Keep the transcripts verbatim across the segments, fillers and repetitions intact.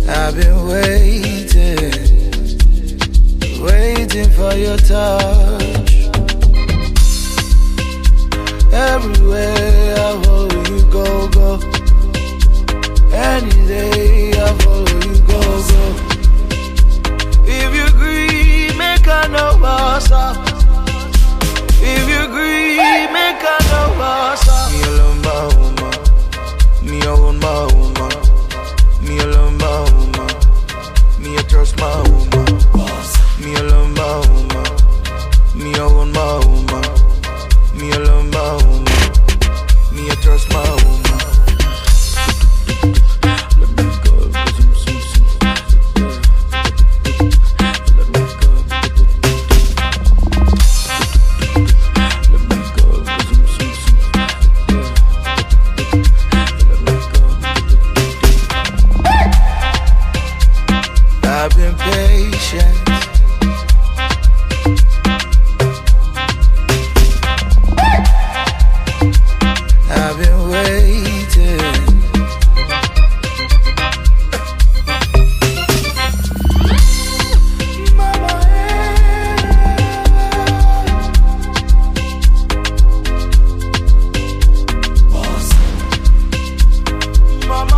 I've been waiting, waiting for your touch. Everywhere I follow you, go, go. Any day I follow you, go, go. If you agree, make I know what's up. If you agree, make I know what's up. Me alone, my woman. Me alone, my woman. Me alone, my woman. Me I trust my woman. Me alone, my woman. Me alone, my woman. Me alone, my woman. Me I trust my woman. I've been patient. I've been waiting. Mama, Mama,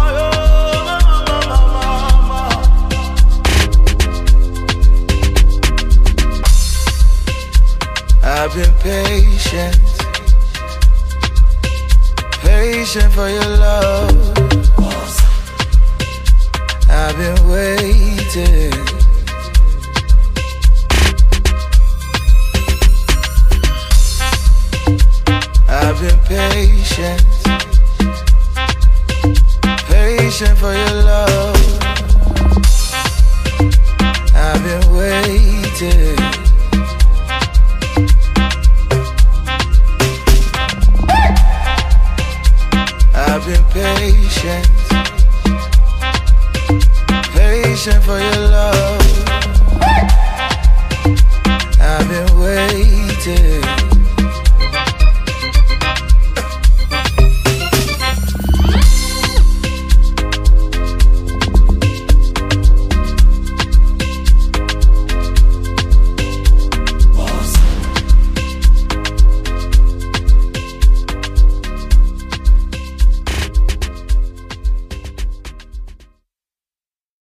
I've been patient, patient for your love. I've been waiting. I've been patient, patient for your love. I've been waiting. I've been patient, patient for your love.